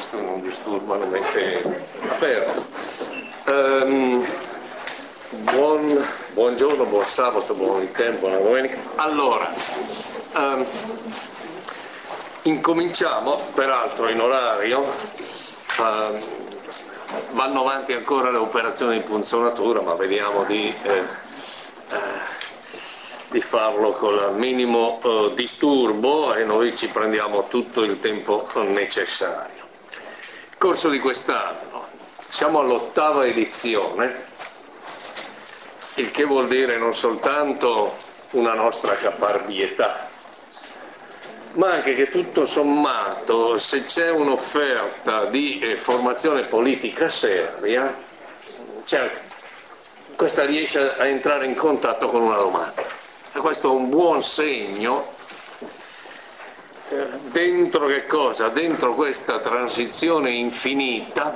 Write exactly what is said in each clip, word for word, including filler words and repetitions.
nostro non disturbano mentre aperto. Um, buon, buongiorno, buon sabato, buon weekend, buona domenica. Allora, um, incominciamo, peraltro in orario, um, vanno avanti ancora le operazioni di punzonatura, ma vediamo di, eh, eh, di farlo con il minimo eh, disturbo e noi ci prendiamo tutto il tempo necessario. Nel corso di quest'anno siamo all'ottava edizione, il che vuol dire non soltanto una nostra caparbietà, ma anche che tutto sommato, se c'è un'offerta di eh, formazione politica seria, cioè, questa riesce a entrare in contatto con una domanda. E questo è un buon segno eh, dentro che cosa? Dentro questa transizione infinita,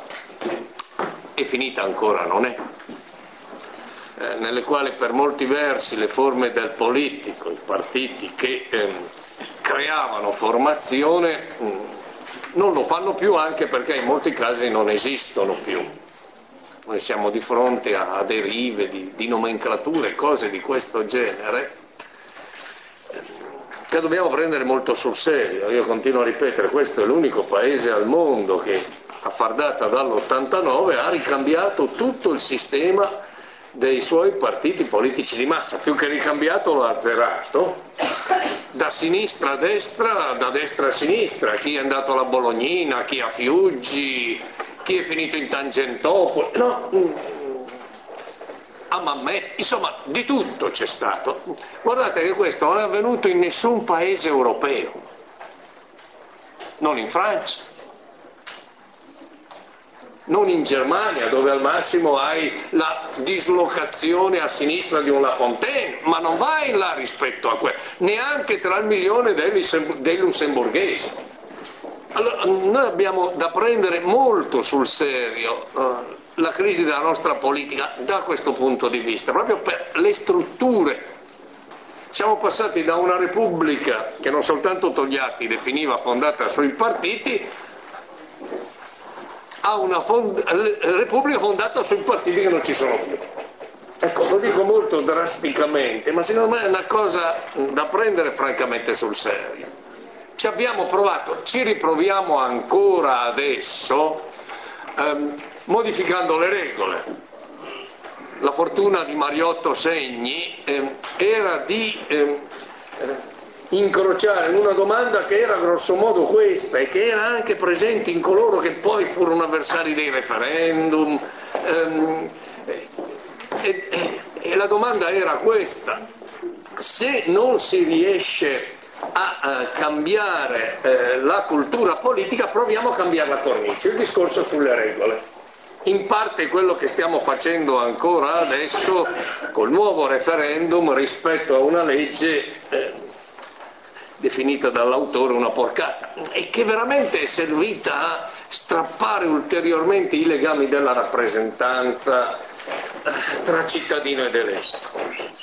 e finita ancora non è, eh, nelle quali per molti versi le forme del politico, i partiti che eh, creavano formazione mh, non lo fanno più, anche perché in molti casi non esistono più. Noi siamo di fronte a derive di, di nomenclature, cose di questo genere, che dobbiamo prendere molto sul serio. Io continuo a ripetere, questo è l'unico paese al mondo che, a far data dall'ottantanove, ha ricambiato tutto il sistema dei suoi partiti politici di massa, più che ricambiato lo ha azzerato, da sinistra a destra, da destra a sinistra, chi è andato alla Bolognina, chi a Fiuggi, chi è finito in Tangentopoli, no, a Mammè, insomma di tutto c'è stato. Guardate che questo non è avvenuto in nessun paese europeo, non in Francia, non in Germania, dove al massimo hai la dislocazione a sinistra di un La Fontaine, ma non vai là rispetto a quello, neanche tra il milione dei lussemburghesi. Allora, noi abbiamo da prendere molto sul serio uh, la crisi della nostra politica da questo punto di vista, proprio per le strutture. Siamo passati da una repubblica che non soltanto Togliatti definiva fondata sui partiti, a una fond- repubblica fondata sui partiti che non ci sono più. Ecco, lo dico molto drasticamente, ma secondo me è una cosa da prendere francamente sul serio. Ci abbiamo provato, ci riproviamo ancora adesso, ehm, modificando le regole. La fortuna di Mariotto Segni ehm, era di ehm, incrociare in una domanda che era grossomodo questa, e che era anche presente in coloro che poi furono avversari dei referendum, ehm, e, e, e la domanda era questa: se non si riesce a uh, cambiare uh, la cultura politica, proviamo a cambiare la cornice, il discorso sulle regole. In parte quello che stiamo facendo ancora adesso col nuovo referendum rispetto a una legge eh, definita dall'autore una porcata, e che veramente è servita a strappare ulteriormente i legami della rappresentanza eh, tra cittadino ed eletto.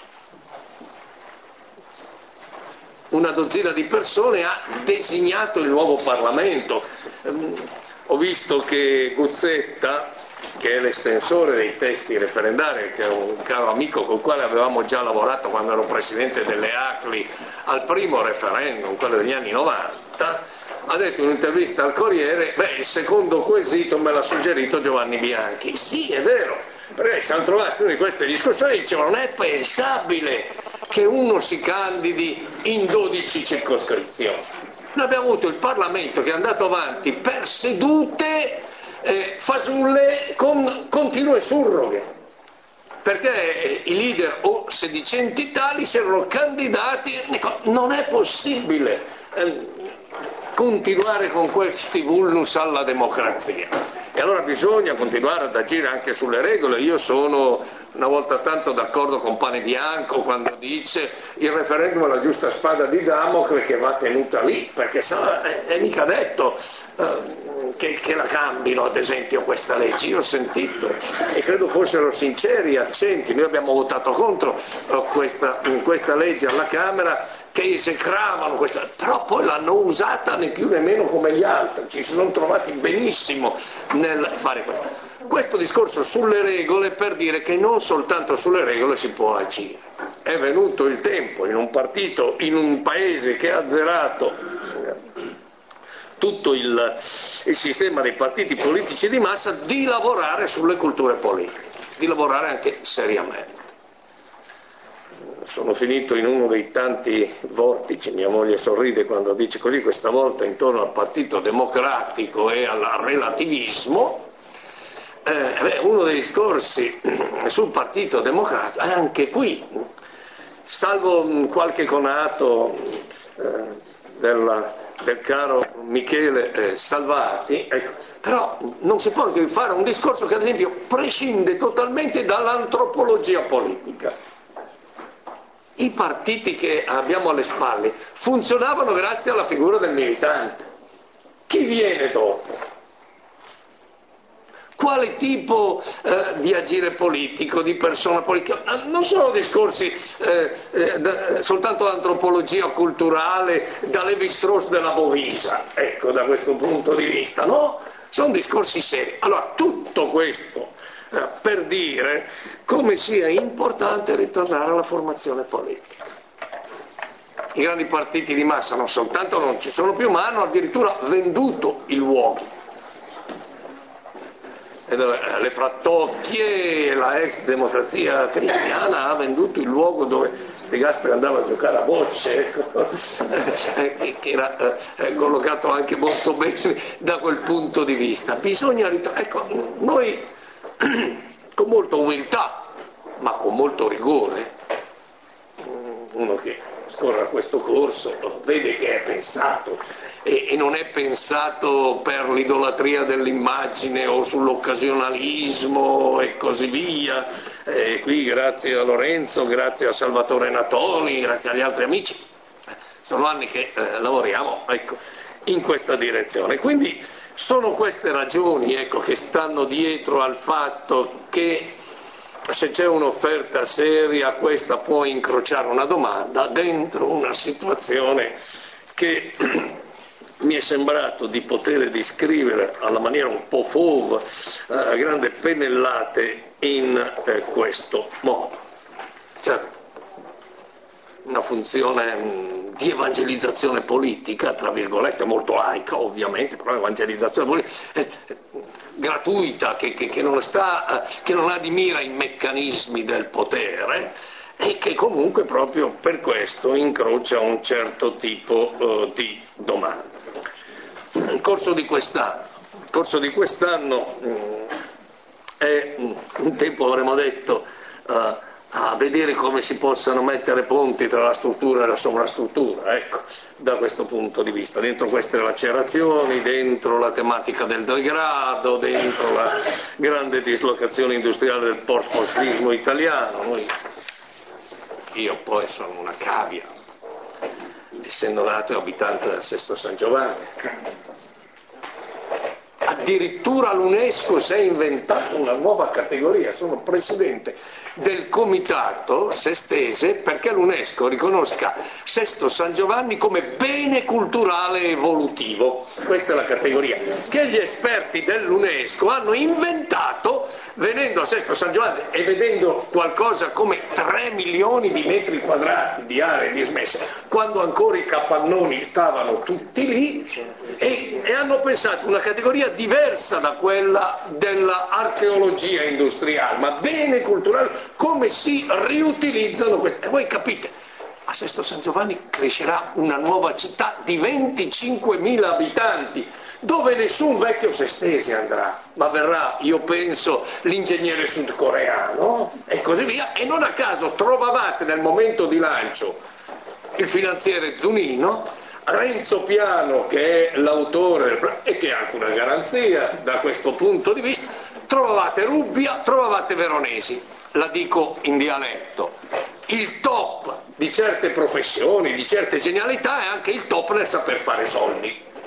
Una dozzina di persone ha designato il nuovo Parlamento. Um, ho visto che Guzzetta, che è l'estensore dei testi referendari, che è un caro amico col quale avevamo già lavorato quando ero presidente delle A C L I al primo referendum, quello degli anni novanta, ha detto in un'intervista al Corriere: beh, il secondo quesito me l'ha suggerito Giovanni Bianchi. Sì, è vero, perché siamo trovati in queste discussioni e dicevano: non è pensabile che uno si candidi in dodici circoscrizioni. Noi abbiamo avuto il Parlamento che è andato avanti per sedute eh, fasulle con continue surroghe, perché i leader o sedicenti tali si erano candidati. Non è possibile eh, continuare con questi vulnus alla democrazia. E allora bisogna continuare ad agire anche sulle regole. Io sono una volta tanto d'accordo con Pane Bianco quando dice il referendum è la giusta spada di Damocle che va tenuta lì, perché è, è mica detto eh, che, che la cambino, ad esempio, questa legge. Io ho sentito, e credo fossero sinceri accenti, noi abbiamo votato contro eh, questa, questa legge alla Camera, che esecravano questa, però poi l'hanno usata né più né meno come gli altri, ci si sono trovati benissimo nel fare questo. Questo discorso sulle regole per dire che non soltanto sulle regole si può agire. È venuto il tempo in un partito, in un paese che ha azzerato tutto il, il sistema dei partiti politici di massa, di lavorare sulle culture politiche, di lavorare anche seriamente. Sono finito in uno dei tanti vortici, mia moglie sorride quando dice così, questa volta intorno al Partito Democratico e al relativismo. Eh, beh, uno dei discorsi sul Partito Democratico, anche qui, salvo qualche conato eh, della, del caro Michele eh, Salvati, ecco, però non si può anche fare un discorso che ad esempio prescinde totalmente dall'antropologia politica. I partiti che abbiamo alle spalle funzionavano grazie alla figura del militante. Chi viene dopo? Quale tipo eh, di agire politico, di persona politica? Non sono discorsi eh, eh, da, soltanto l'antropologia culturale da Levi-Strauss della Bovisa, ecco, da questo punto di vista, no? Sono discorsi seri. Allora, tutto questo eh, per dire come sia importante ritornare alla formazione politica. I grandi partiti di massa non soltanto non ci sono più, ma hanno addirittura venduto il luogo. Le frattocchie, la ex democrazia cristiana ha venduto il luogo dove De Gasperi andava a giocare a bocce, ecco, che era eh, collocato anche molto bene da quel punto di vista. Bisogna ritornare, ecco, noi con molta umiltà, ma con molto rigore, uno che scorre a questo corso vede che è pensato e, e non è pensato per l'idolatria dell'immagine o sull'occasionalismo e così via. E qui grazie a Lorenzo, grazie a Salvatore Natoli, grazie agli altri amici, sono anni che eh, lavoriamo, ecco, in questa direzione. Quindi sono queste ragioni, ecco, che stanno dietro al fatto che se c'è un'offerta seria, questa può incrociare una domanda dentro una situazione che mi è sembrato di poter descrivere alla maniera un po' fauve, a grandi pennellate, in eh, questo modo. Certo, una funzione mh, di evangelizzazione politica, tra virgolette, molto laica ovviamente, però evangelizzazione politica eh, eh, gratuita, che, che, che, non sta, eh, che non ha di mira i meccanismi del potere e che comunque proprio per questo incrocia un certo tipo eh, di domande. Nel corso di quest'anno, nel corso di quest'anno mh, è un tempo, avremmo detto, eh, a vedere come si possano mettere ponti tra la struttura e la sovrastruttura, ecco, da questo punto di vista, dentro queste lacerazioni, dentro la tematica del degrado, dentro la grande dislocazione industriale del post-postrismo italiano. Noi, io poi sono una cavia, essendo nato e abitante del Sesto San Giovanni. Addirittura l'UNESCO si è inventato una nuova categoria, sono presidente del comitato sestese perché l'UNESCO riconosca Sesto San Giovanni come bene culturale evolutivo. Questa è la categoria che gli esperti dell'UNESCO hanno inventato venendo a Sesto San Giovanni e vedendo qualcosa come tre milioni di metri quadrati di aree dismesse, quando ancora i capannoni stavano tutti lì, e, e hanno pensato una categoria diversa da quella dell'archeologia industriale, ma bene culturale, come si riutilizzano queste. E voi capite, a Sesto San Giovanni crescerà una nuova città di venticinquemila abitanti, dove nessun vecchio sestese andrà, ma verrà, io penso, l'ingegnere sudcoreano e così via, e non a caso trovavate nel momento di lancio il finanziere Zunino, Renzo Piano, che è l'autore e che ha anche una garanzia da questo punto di vista, trovavate Rubbia, trovavate Veronesi, la dico in dialetto. Il top di certe professioni, di certe genialità, è anche il top nel saper fare soldi.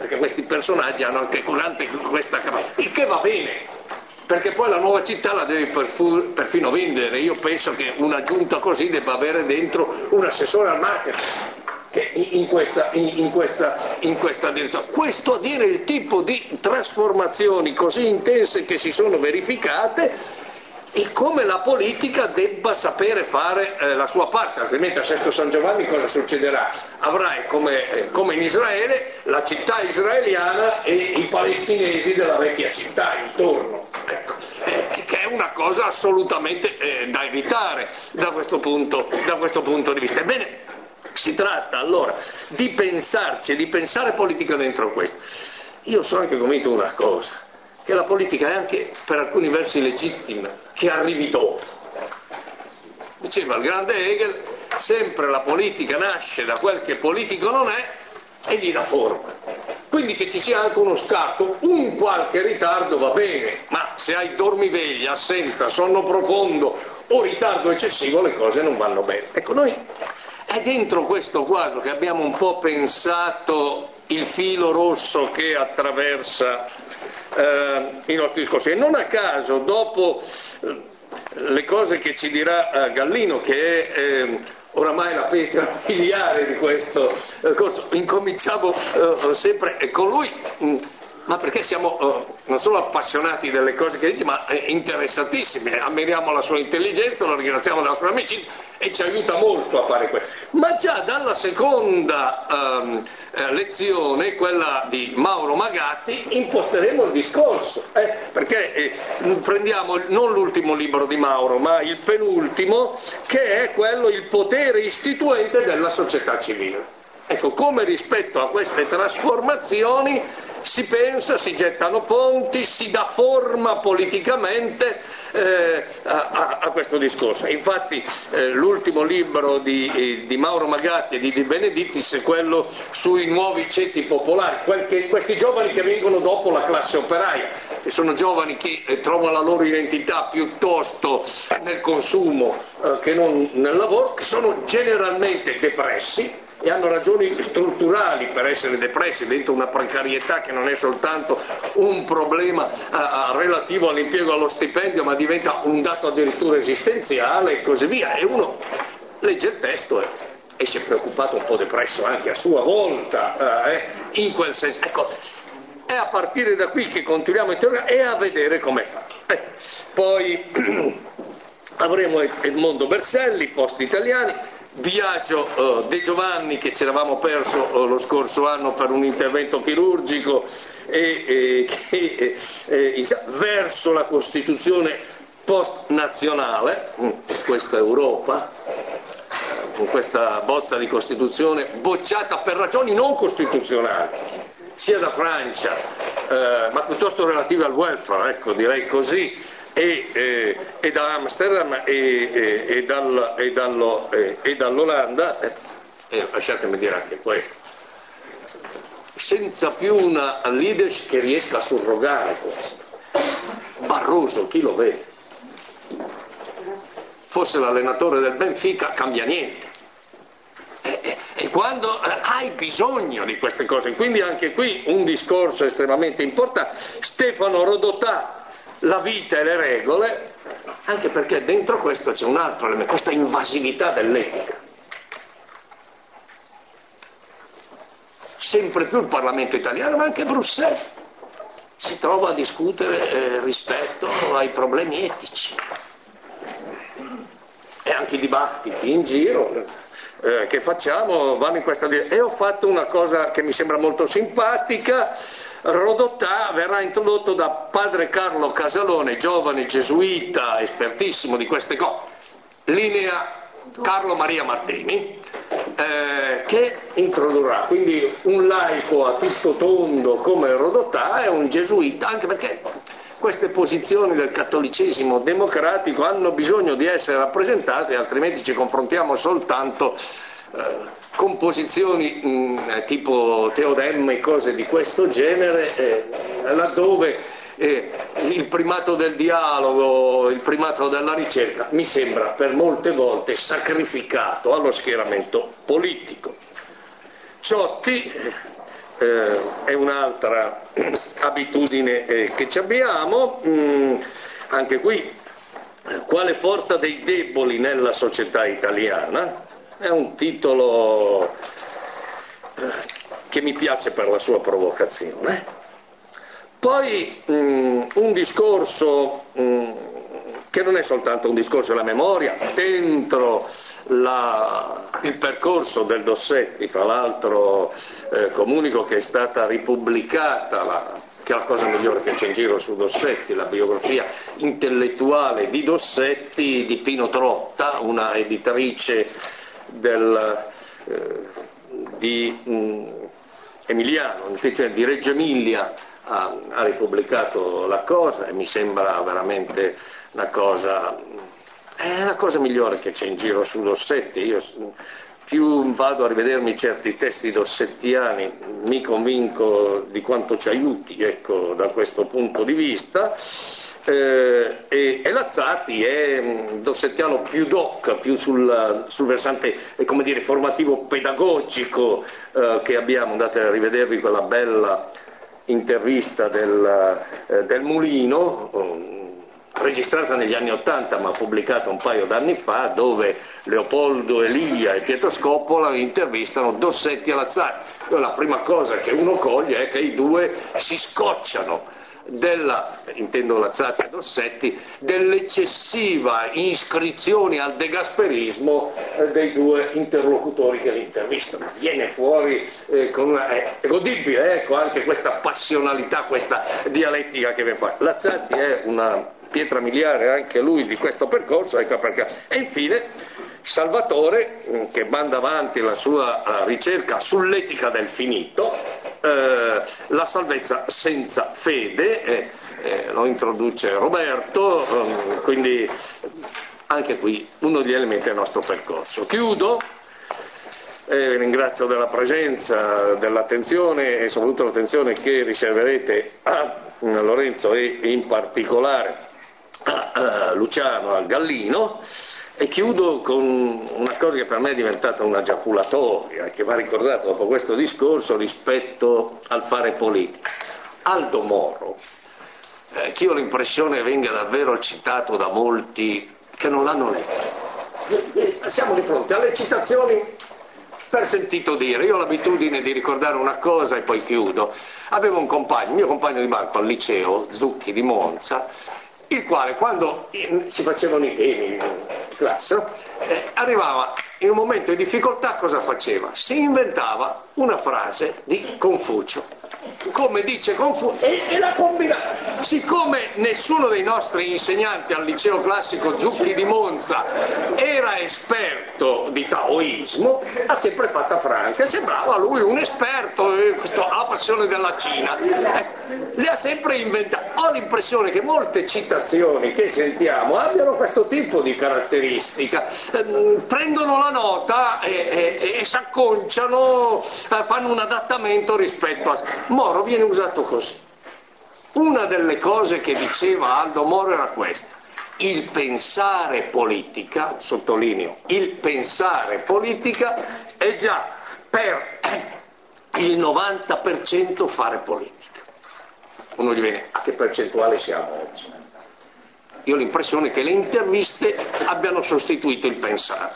perché questi personaggi hanno anche questa capacità, il che va bene, perché poi la nuova città la deve perfino vendere. Io penso che una giunta così debba avere dentro un assessore al marketing che in questa, in, in, questa, in questa direzione. Questo a dire il tipo di trasformazioni così intense che si sono verificate e come la politica debba sapere fare eh, la sua parte, altrimenti a Sesto San Giovanni cosa succederà? Avrai come, eh, come in Israele la città israeliana e i palestinesi della vecchia città intorno, ecco, eh, che è una cosa assolutamente eh, da evitare da questo punto, da questo punto di vista. Ebbene, si tratta allora di pensarci e di pensare politica dentro questo. Io sono anche convinto di una cosa, che la politica è anche per alcuni versi legittima, che arrivi dopo. Diceva il grande Hegel, sempre la politica nasce da quel che politico non è e gli dà forma. Quindi che ci sia anche uno scatto, un qualche ritardo va bene, ma se hai dormiveglia, assenza, sonno profondo o ritardo eccessivo le cose non vanno bene. Ecco, noi è dentro questo quadro che abbiamo un po' pensato il filo rosso che attraversa eh, i nostri discorsi. E non a caso, dopo eh, le cose che ci dirà eh, Gallino, che è eh, oramai la pietra miliare di questo eh, corso, incominciamo eh, sempre con lui, mh, ma perché siamo eh, non solo appassionati delle cose che dice, ma eh, interessatissimi, ammiriamo la sua intelligenza, lo ringraziamo della sua amicizia e ci aiuta molto a fare questo. Ma già dalla seconda ehm, eh, lezione, quella di Mauro Magatti, imposteremo il discorso, eh, perché eh, prendiamo non l'ultimo libro di Mauro, ma il penultimo, che è quello Il potere istituente della società civile. Ecco, come rispetto a queste trasformazioni si pensa, si gettano ponti, si dà forma politicamente eh, a, a questo discorso. Infatti eh, l'ultimo libro di, eh, di Mauro Magatti e di De Benedittis è quello sui nuovi ceti popolari, quel che, questi giovani che vengono dopo la classe operaia, che sono giovani che eh, trovano la loro identità piuttosto nel consumo eh, che non nel lavoro, che sono generalmente depressi e hanno ragioni strutturali per essere depressi dentro una precarietà che non è soltanto un problema uh, relativo all'impiego, allo stipendio, ma diventa un dato addirittura esistenziale e così via. E uno legge il testo e esce preoccupato, un po' depresso anche a sua volta, uh, eh, in quel senso. Ecco, è a partire da qui che continuiamo a interrogare e a vedere come fa. Eh, poi avremo Edmondo Berselli, Posti Italiani, Biagio uh, De Giovanni, che ci eravamo perso uh, lo scorso anno per un intervento chirurgico e, e, che, e, e, verso la Costituzione post-nazionale, in questa Europa, con questa bozza di Costituzione bocciata per ragioni non costituzionali, sia da Francia, eh, ma piuttosto relative al welfare, ecco, direi così, E, eh, e da Amsterdam e, e, e, dal, e, dallo, e, e dall'Olanda, eh, e lasciatemi dire anche questo, senza più una leadership che riesca a surrogare questo. Barroso, chi lo vede? Fosse l'allenatore del Benfica, cambia niente. E, e, e quando eh, hai bisogno di queste cose, quindi anche qui un discorso estremamente importante. Stefano Rodotà, la vita e le regole, anche perché dentro questo c'è un altro elemento, questa invasività dell'etica. Sempre più il Parlamento italiano, ma anche Bruxelles, si trova a discutere eh, rispetto ai problemi etici. E anche i dibattiti in giro eh, che facciamo vanno in questa direzione. E ho fatto una cosa che mi sembra molto simpatica. Rodotà verrà introdotto da padre Carlo Casalone, giovane gesuita, espertissimo di queste cose, linea Carlo Maria Martini, eh, che introdurrà, quindi un laico a tutto tondo come Rodotà è un gesuita, anche perché queste posizioni del cattolicesimo democratico hanno bisogno di essere rappresentate, altrimenti ci confrontiamo soltanto eh, con posizioni mh, tipo Teodemma e cose di questo genere, eh, laddove eh, il primato del dialogo, il primato della ricerca mi sembra per molte volte sacrificato allo schieramento politico. Ciotti, eh, è un'altra abitudine eh, che ci abbiamo. Mm, anche qui, quale forza dei deboli nella società italiana? È un titolo eh, che mi piace per la sua provocazione. Poi mm, un discorso mm, che non è soltanto un discorso della memoria, dentro la, il percorso del Dossetti, fra l'altro eh, comunico che è stata ripubblicata, la, che è la cosa migliore che c'è in giro su Dossetti, la biografia intellettuale di Dossetti di Pino Trotta, una editrice del, eh, di mh, Emiliano, di Reggio Emilia, ha, ha ripubblicato la cosa e mi sembra veramente una cosa, è la cosa migliore che c'è in giro su Dossetti. Io più vado a rivedermi certi testi dossettiani mi convinco di quanto ci aiuti, ecco, da questo punto di vista. Eh, e, e Lazzati è dossettiano più doc, più sul, sul versante eh, come dire, formativo pedagogico eh, che abbiamo. Andate a rivedervi quella bella intervista del, eh, del Mulino, um, registrata negli anni Ottanta ma pubblicata un paio d'anni fa, dove Leopoldo Elia e Pietro Scoppola intervistano Dossetti e Lazzati. La prima cosa che uno coglie è che i due si scocciano della, intendo Lazzati e Dossetti, dell'eccessiva iscrizione al degasperismo eh, dei due interlocutori che li intervistano. Viene fuori eh, con una, è, è godibile, ecco, anche questa passionalità, questa dialettica che viene fuori. Lazzati è una pietra miliare anche lui di questo percorso, ecco perché. E infine Salvatore, che manda avanti la sua uh, ricerca sull'etica del finito, eh, la salvezza senza fede, eh, eh, lo introduce Roberto, um, quindi anche qui uno degli elementi del nostro percorso. Chiudo, eh, ringrazio della presenza, dell'attenzione e soprattutto l'attenzione che riserverete a Lorenzo e in particolare a, a Luciano, a Gallino. E chiudo con una cosa che per me è diventata una giaculatoria, che va ricordata dopo questo discorso rispetto al fare politica. Aldo Moro, eh, che io ho l'impressione venga davvero citato da molti che non l'hanno letto. Siamo di fronte alle citazioni per sentito dire. Io ho l'abitudine di ricordare una cosa e poi chiudo. Avevo un compagno, il mio compagno di banco al liceo, Zucchi di Monza, il quale quando si facevano i temi in classe, no? eh, arrivava in un momento di difficoltà, cosa faceva? Si inventava una frase di Confucio, come dice Confucio, e, e la combinava. Siccome nessuno dei nostri insegnanti al liceo classico Zucchi di Monza era esperto di taoismo, ha sempre fatta franca, sembrava lui un esperto, eh, questo, ha passione della Cina, eh, le ha sempre inventate. Ho l'impressione che molte citazioni che sentiamo abbiano questo tipo di caratteristica, eh, prendono la nota e, e, e si acconciano, eh, fanno un adattamento rispetto a... Moro viene usato così. Una delle cose che diceva Aldo Moro era questa: il pensare politica, sottolineo, il pensare politica è già per il novanta per cento fare politica. Uno gli viene: a che percentuale siamo oggi? Io ho l'impressione che le interviste abbiano sostituito il pensare.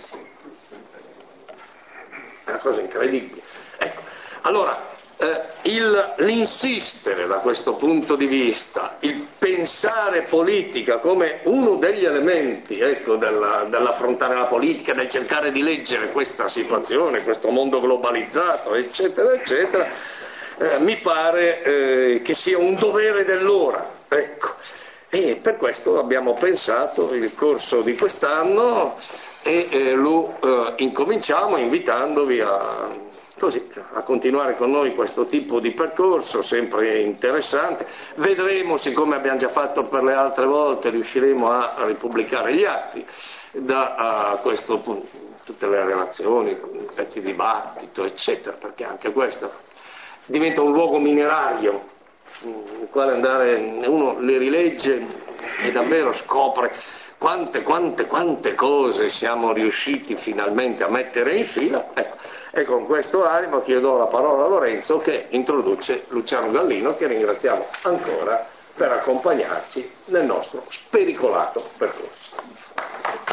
È una cosa incredibile. Ecco, allora, eh, il, l'insistere da questo punto di vista, il pensare politica come uno degli elementi, ecco, della, dell'affrontare la politica, del cercare di leggere questa situazione, questo mondo globalizzato, eccetera, eccetera, eh, mi pare eh, che sia un dovere dell'ora, ecco. E per questo abbiamo pensato il corso di quest'anno e eh, lo eh, incominciamo invitandovi a, così, a continuare con noi questo tipo di percorso sempre interessante. Vedremo, siccome abbiamo già fatto per le altre volte, riusciremo a, a ripubblicare gli atti da a questo punto, tutte le relazioni, pezzi di dibattito, eccetera, perché anche questo diventa un luogo minerario nel quale andare, uno le rilegge e davvero scopre quante, quante, quante cose siamo riusciti finalmente a mettere in fila. Ecco, e con questo animo chiedo la parola a Lorenzo che introduce Luciano Gallino, che ringraziamo ancora per accompagnarci nel nostro spericolato percorso.